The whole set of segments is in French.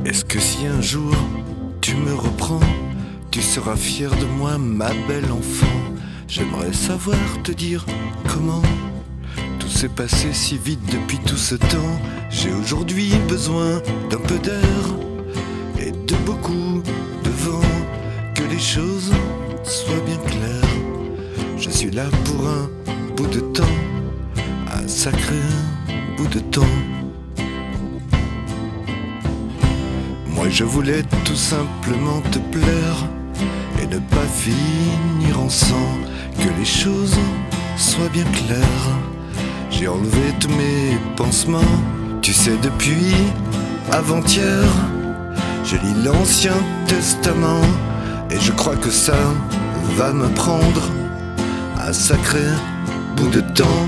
Est-ce que si un jour tu me reprends, tu seras fière de moi, ma belle enfant? J'aimerais savoir te dire comment tout s'est passé si vite depuis tout ce temps. J'ai aujourd'hui besoin d'un peu d'air et de beaucoup de vent, que les choses soient bien claires. Je suis là pour un bout de temps, un sacré bout de temps. Moi je voulais tout simplement te plaire et ne pas finir en sang, que les choses soient bien claires. J'ai enlevé tous mes pansements, tu sais, depuis avant-hier. Je lis l'Ancien Testament et je crois que ça va me prendre un sacré bout de temps.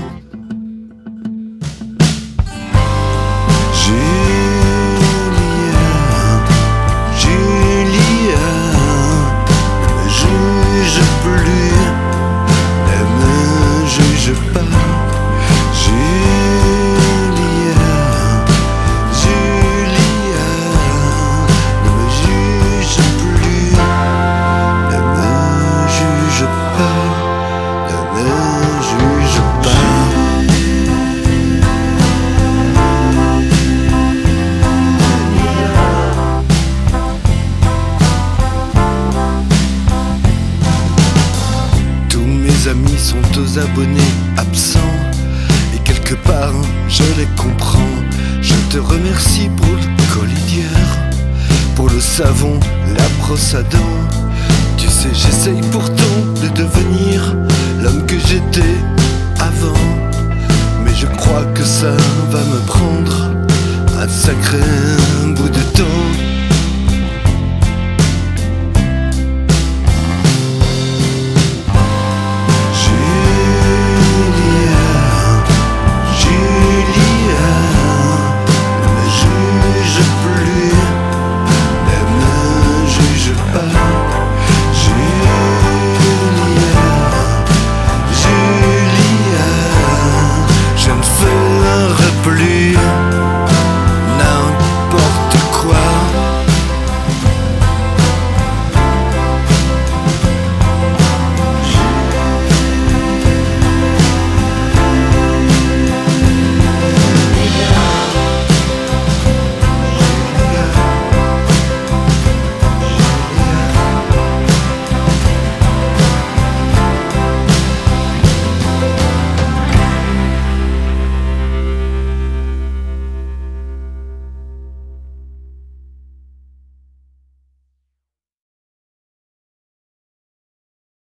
Mes amis sont aux abonnés absents et quelque part je les comprends. Je te remercie pour le colis d'hier, pour le savon, la brosse à dents. Tu sais, j'essaye pourtant de devenir l'homme que j'étais avant, mais je crois que ça va me prendre un sacré